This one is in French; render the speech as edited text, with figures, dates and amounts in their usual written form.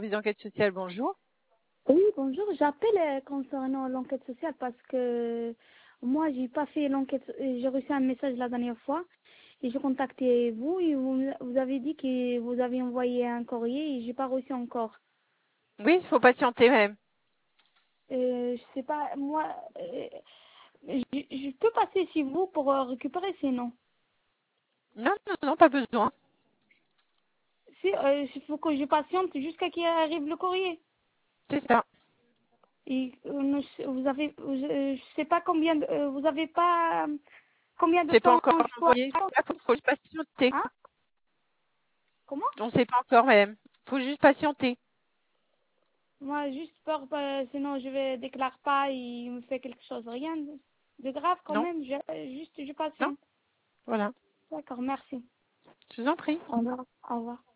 service d'enquête sociale, bonjour. Oui, bonjour. J'appelle concernant l'enquête sociale parce que moi, j'ai pas fait l'enquête. J'ai reçu un message la dernière fois et j'ai contacté vous et vous avez dit que vous avez envoyé un courrier et j'ai pas reçu encore. Oui, il faut patienter, madame. Je sais pas, moi, je peux passer chez vous pour récupérer ces noms. Non, non, non, pas besoin. Si, il faut que je patiente jusqu'à qu'il arrive le courrier. C'est ça. Et vous avez, je sais pas combien, vous avez pas combien de C'est pas temps encore je dois envoyé. attendre. Là, faut juste patienter. Hein? Comment? On ne sait pas encore, madame. Faut juste patienter. Moi, juste peur, sinon je vais déclare pas et il me fait quelque chose. Rien de grave quand Non, même, juste je non, patiente. voilà. D'accord, merci. Je vous en prie. Au revoir. Au revoir.